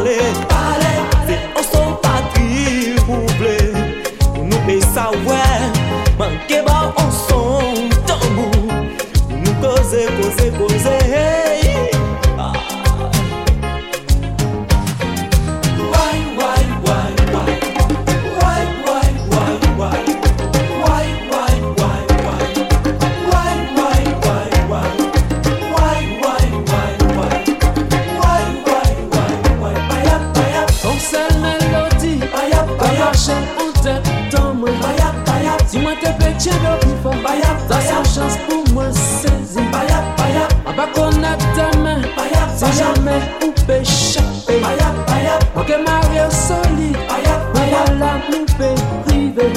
C'est on son patrie pour blé. Pour nous payer ça ouais. Manquez pas on son tambour. Pour nous causer. Hey. Ah. Dis-moi t'es petit d'opifo, ça sans chance pour moi saisir. On va connaître ta main, si jamais ou péché. Ok Mario solide, voilà nous peut priver.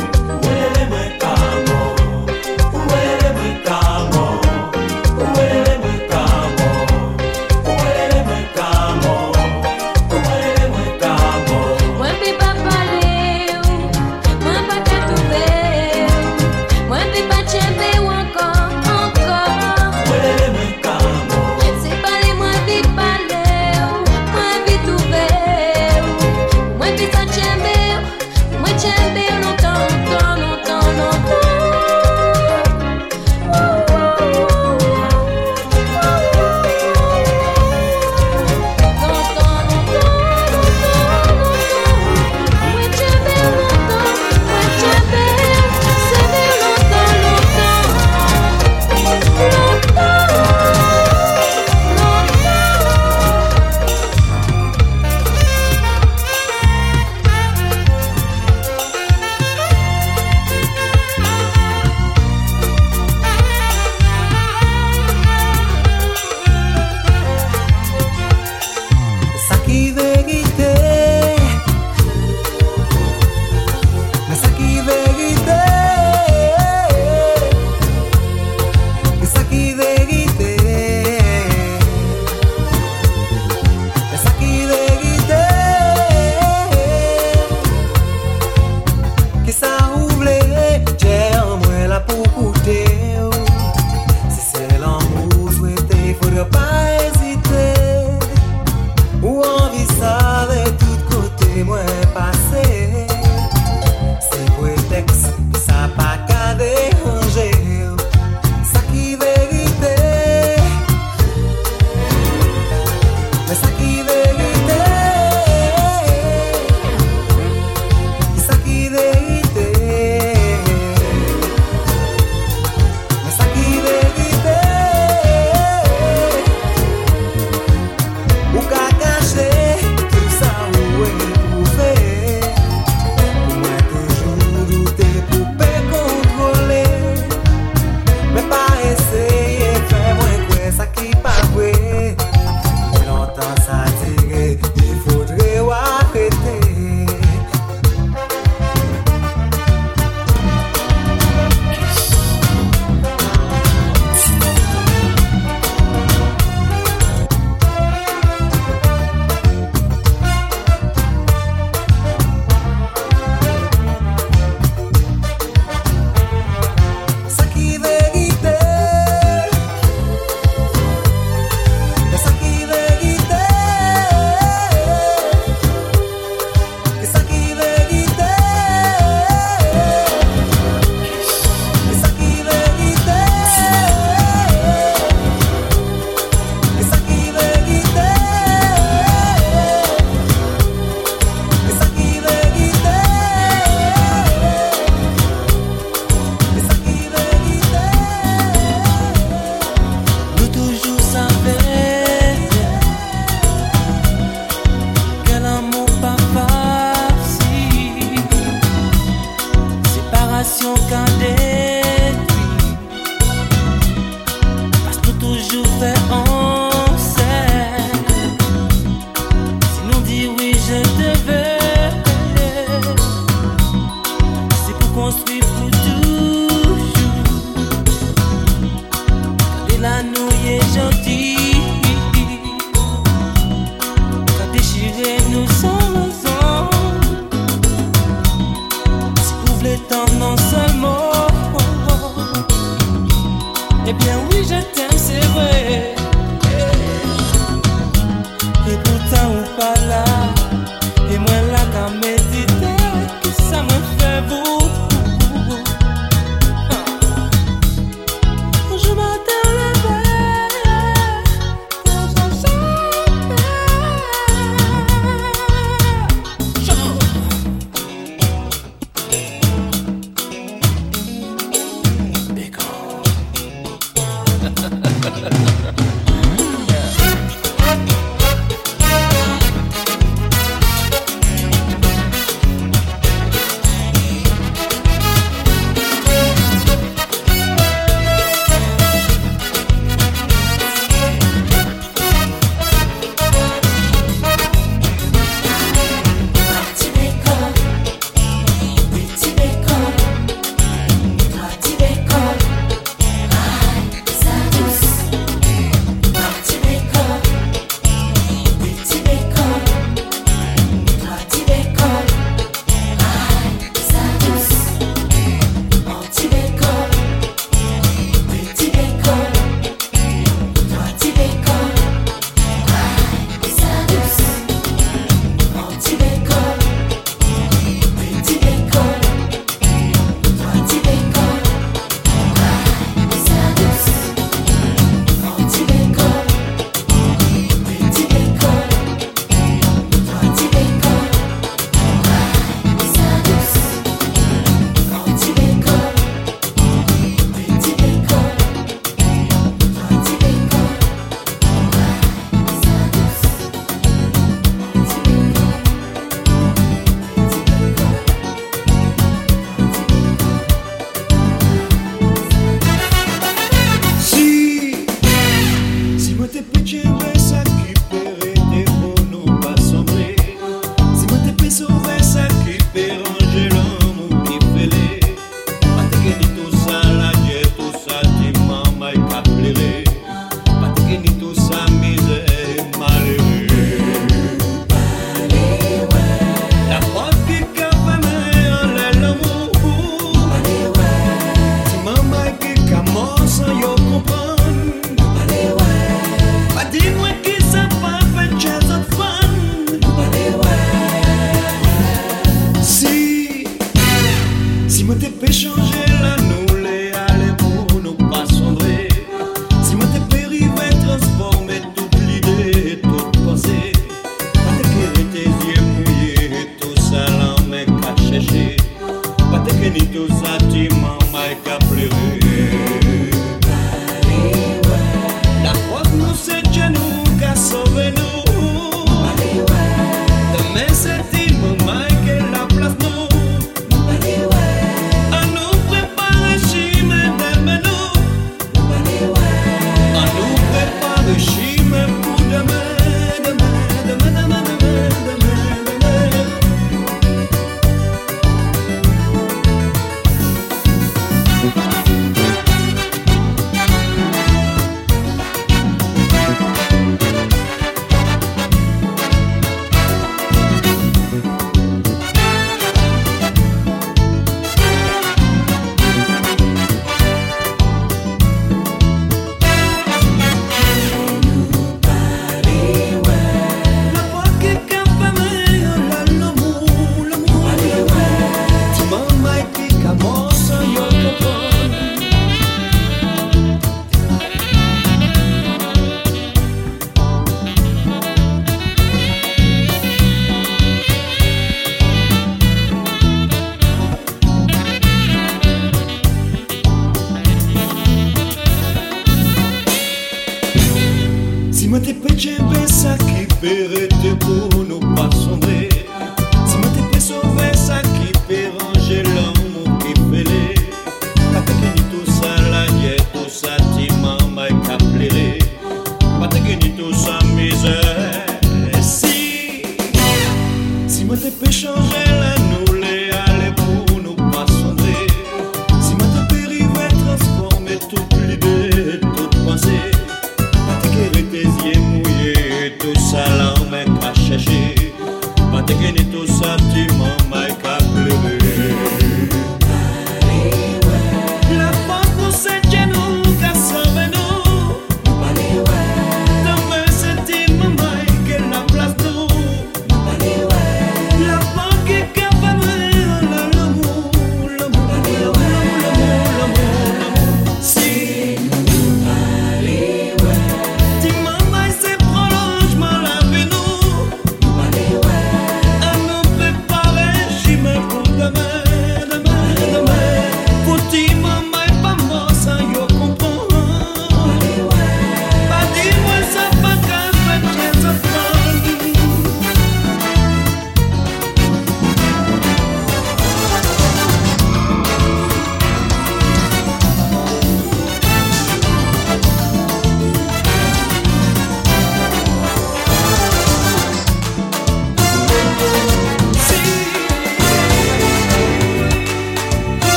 Et pourtant on pas là.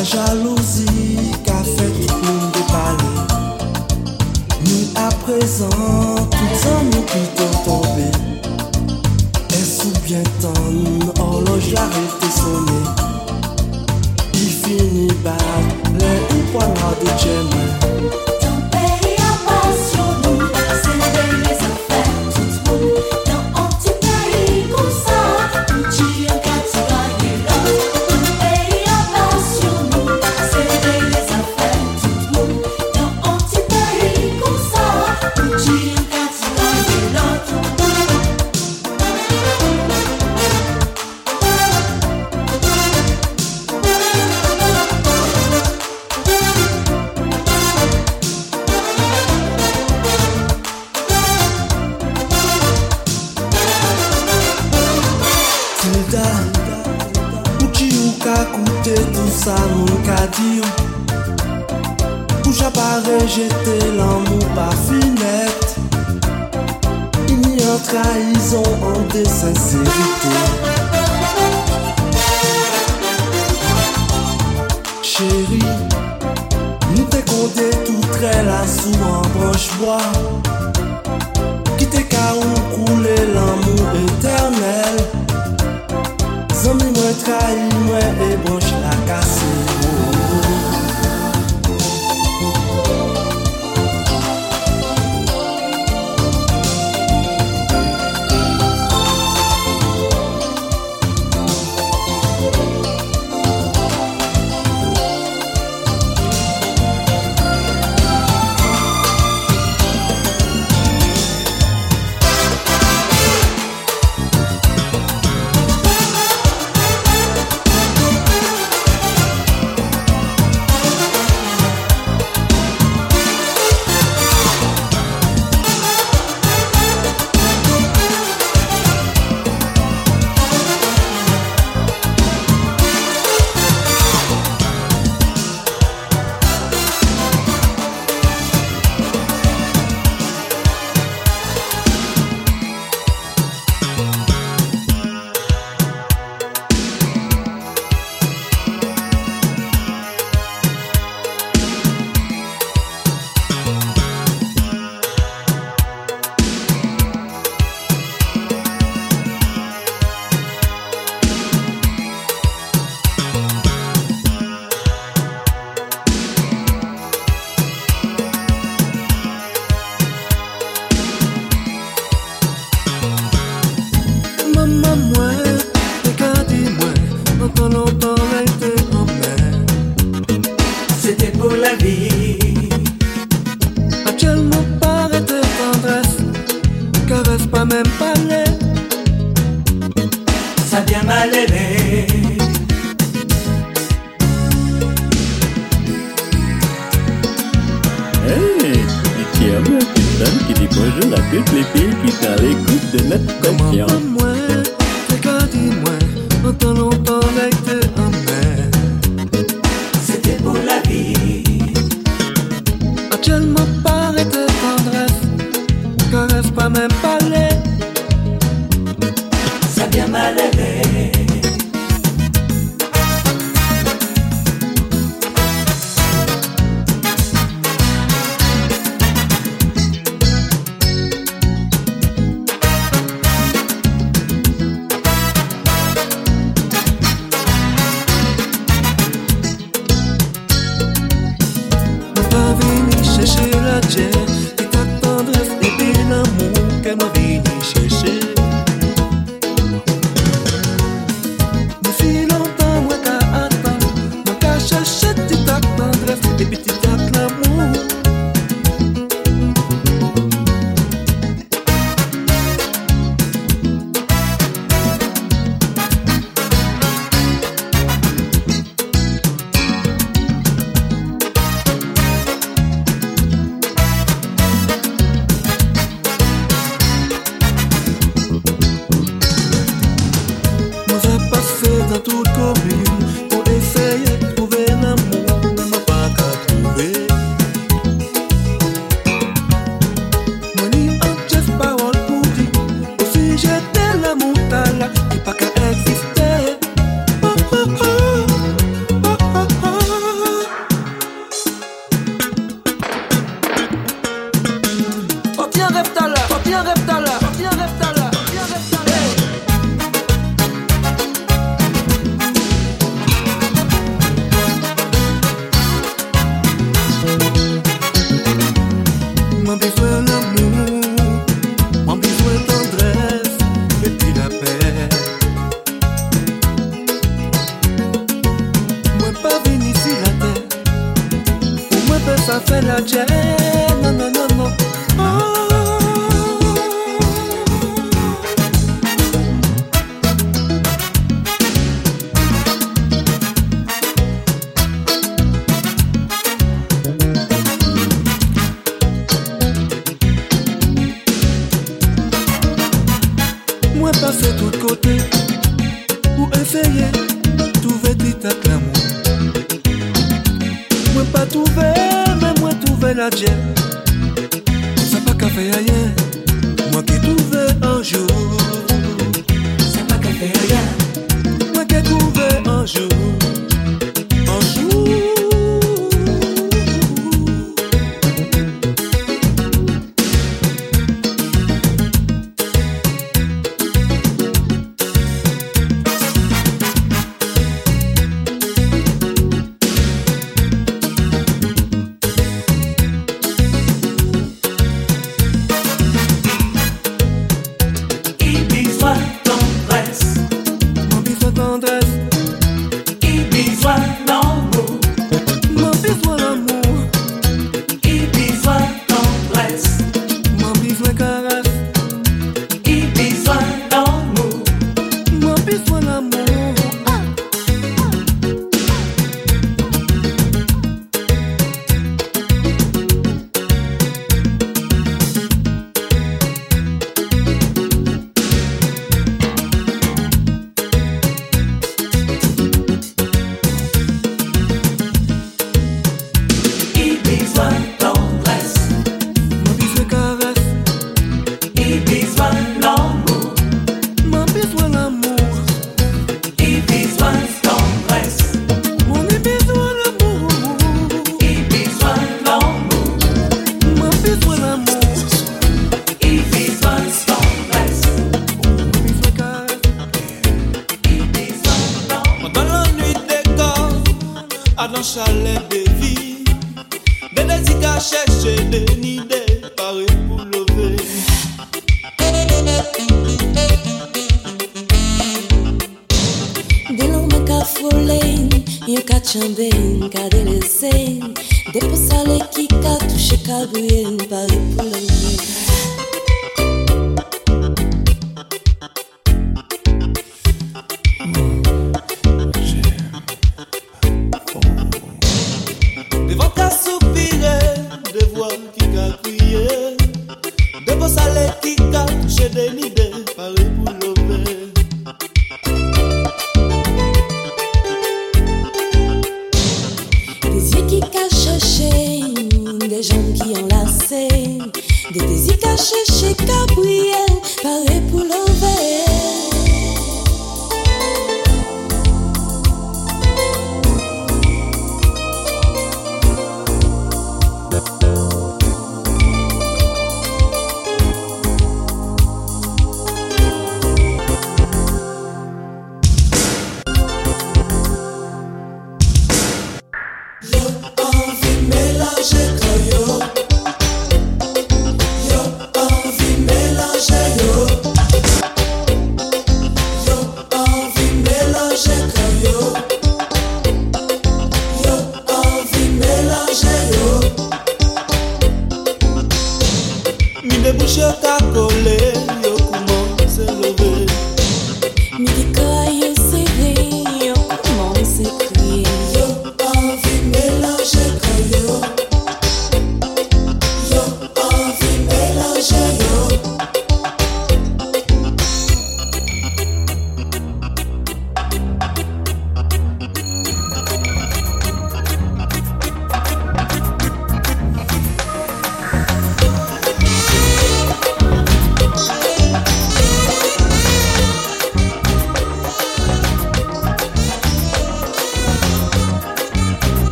la jalousie qu'a fait tout le monde parler. Ni à présent, tout ça nous plutôt tombé. Est-ce ou bien temps, horloge l'arrête de sonner. Il finit par les poignards de Djemma. Ton pays a passion, nous, c'est les affaires, tout le monde. Dans un petit pays comme ça, nous tirons qu'à tout gagner l'autre. Ton pays a passion, nous, c'est les affaires, tout le monde. Dans un petit pays comme ça, nous tirons qu'à tout gagner l'autre. Tilda, ou ka koute tout ça moun ka di ou. Ou j'apparais jeter l'amour par fenêtre. Il n'y a trahison en de sincérité. Chérie, nous t'es condé tout très la sous en branche bois. Qui t'es qu'à ou couler l'amour éternel. Zami moi trahi moi et branche la casse. C'était pour la vie. Actuellement paraît de tendresse, caresse pas même parler. Ça vient mal aimer. Hey, ici un personne qui dit bonjour à toutes les filles qui sont à l'écoute de notre confiance. Moi, c'est qu'à dis-moi, longtemps, longtemps, avec de amer. C'était pour la vie. Actuellement paraît de tendresse, caresse pas même parler. Ça vient mal aimer. Pas venir chercher la terre, et ta tendresse et puis l'amour qu'elle m'a venu chercher. Mais si longtemps moi qu'à attendre, moi qu'à chercher toute ta tendresse et puis toute ta l'amour. ça fait la gêne. Non, non, non, non. Moi passer tout côté pour essayer trouver petit l'amour. Moi pas trouver, mais moi trouver la gêne. Ça pas qu'à faire rien. Moi qui trouvé un jour. Ça pas qu'à faire rien. Moi qui trouvé un jour. Un jour.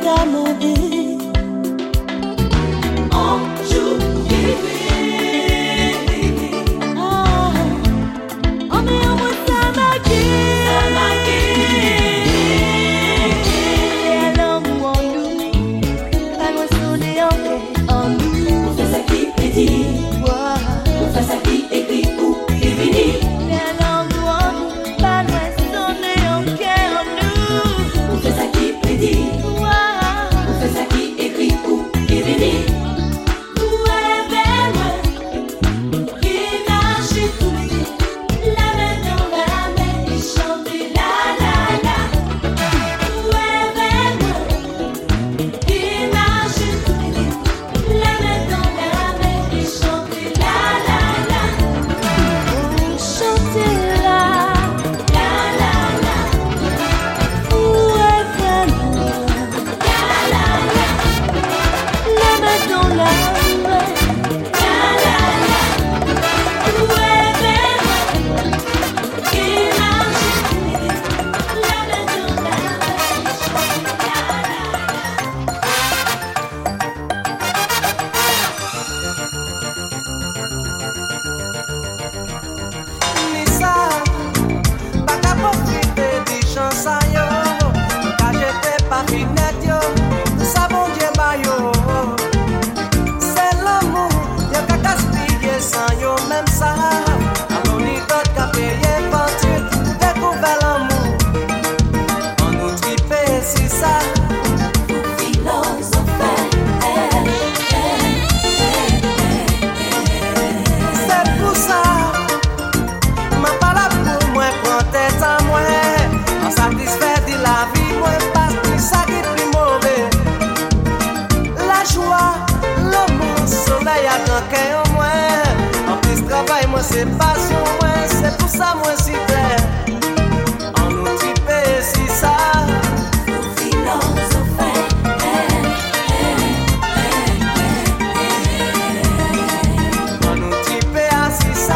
C'est passion, ouais, c'est pour ça, moi, si clair. En nous triper, si ça. En nous triper, si ça.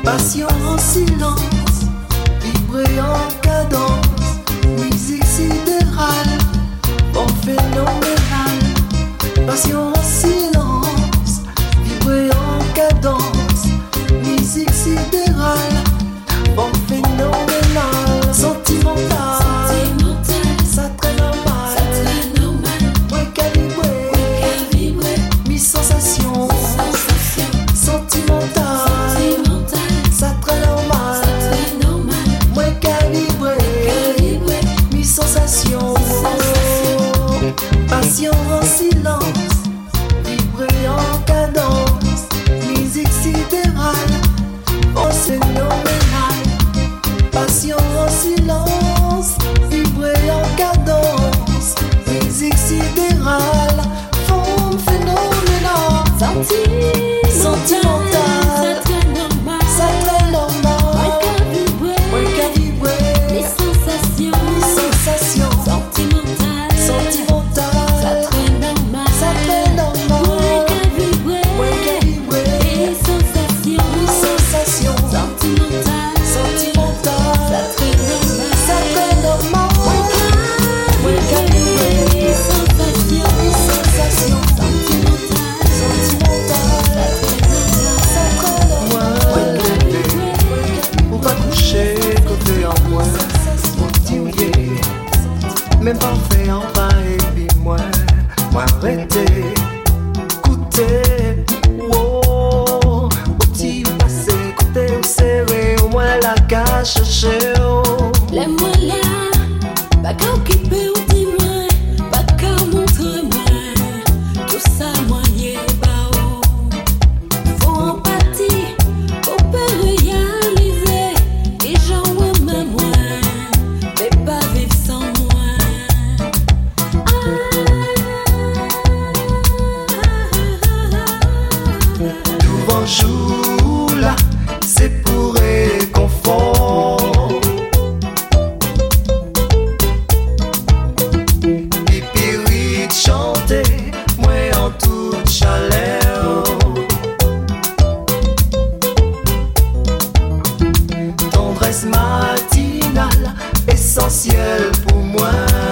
Passion en silence, vibrer en cadence, musique sidérale, bon phénoménal. Passion en silence, vibrer en cadence, musique sidérale, bon phénoménal. Sentimental, ça très normal, moins qu'à vibrer, mi sensation. Sentimental, ça très normal, moins qu'à vibrer, mi sensation. Passion en silence, vibrer en cadence, musique sidérale, oh phénoménal. Passion en silence, vibrer en cadence, musique sidérale, forme phénoménale. Sentimental, ça très normal, moins qu'à vibrer, mi sensation. Sentimental, ça très normal, moins qu'à vibrer, mi sensation. Sentimental, ça très normal, moins qu'à vibrer, mi sensation. Ou pas coucher côté en moi, motivé, même parfait en bas et puis moi arrêter, écouter, wow, petit ou passé, côté ou serré, au moins la cache chercher, oh. Laisse-moi là, pas qu'à occuper ou dis-moi, pas qu'à montrer-moi, tout ça moi y est pas haut. Faut empathie, pour pas réaliser, les gens moi-même moi, mais pas vivre sans moi. Tout bonjour là, c'est pour réconfort. Pipirit chanter, moi en toute chaleur. Tendresse matinale, essentielle pour moi.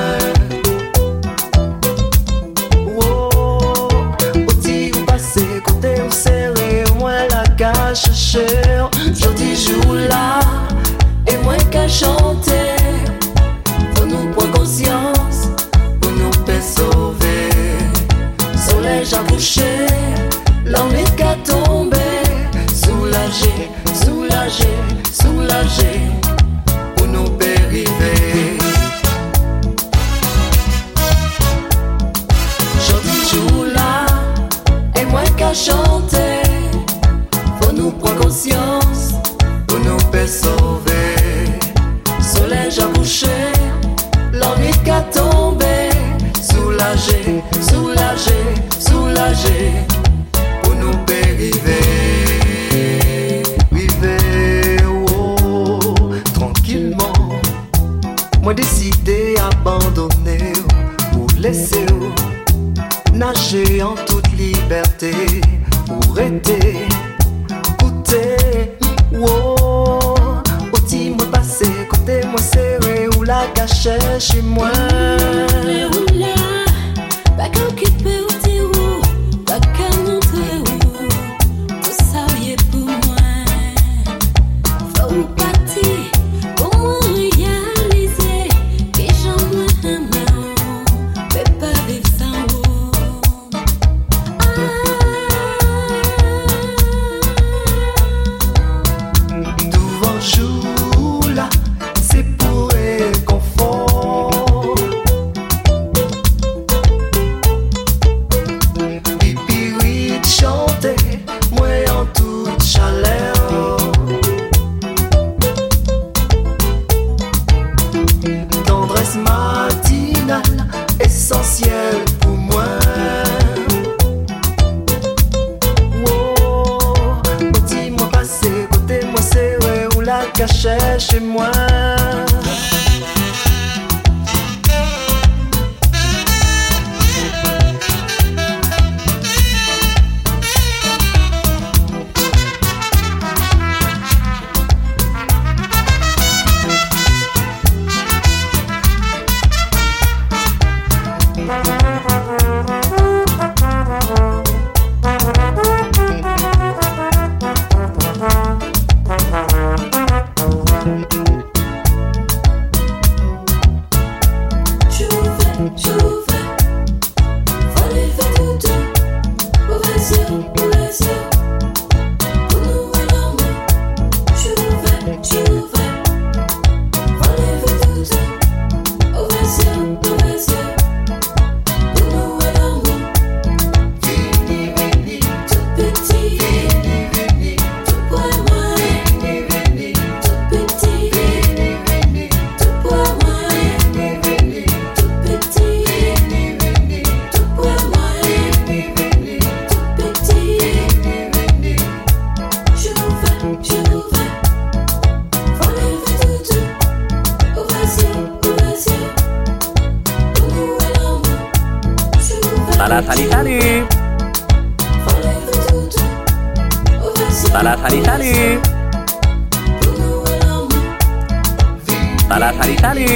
Cher, jodi jour là, et moins qu'à chanter, faut nous prendre conscience, pour nous faire sauver. Soleil à coucher, l'ennui qu'à tomber, soulager, pour nous périver. Jodi jour là, et moins qu'à chanter, nous prendre conscience, pour nous faire sauver. Soleil à coucher, l'ennui qu'à tomber, soulager, pour nous périver. Vivez, oh, tranquillement. Moi décidé abandonner, ou laisser nager en toute liberté, pour aider. Wow, outil moi passé, côté moi serré, ou la cachée chez moi. Pas qu'à occuper ou dire où, pas qu'à montrer où, tout ça y est pour moi. Faut une partie, pour moi réaliser, les gens moi-même, mais pas vivre sans vous. Jour là, c'est pour réconfort. Pipirit chanter, moi en toute chaleur. Tendresse matinale, essentielle pour moi. Dis-moi passer, côté moi serré, ou la cachée chez moi. Salat tali-tali. Salat tali-tali. Salat tali-tali.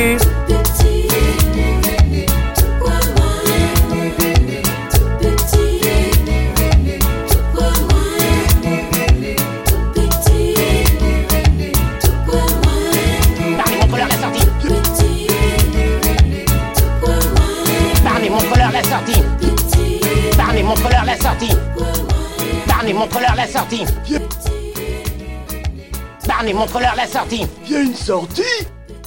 Montre-leur la sortie. Barney, montre-leur la sortie. Barney, montre-leur la sortie. Il y a une sortie?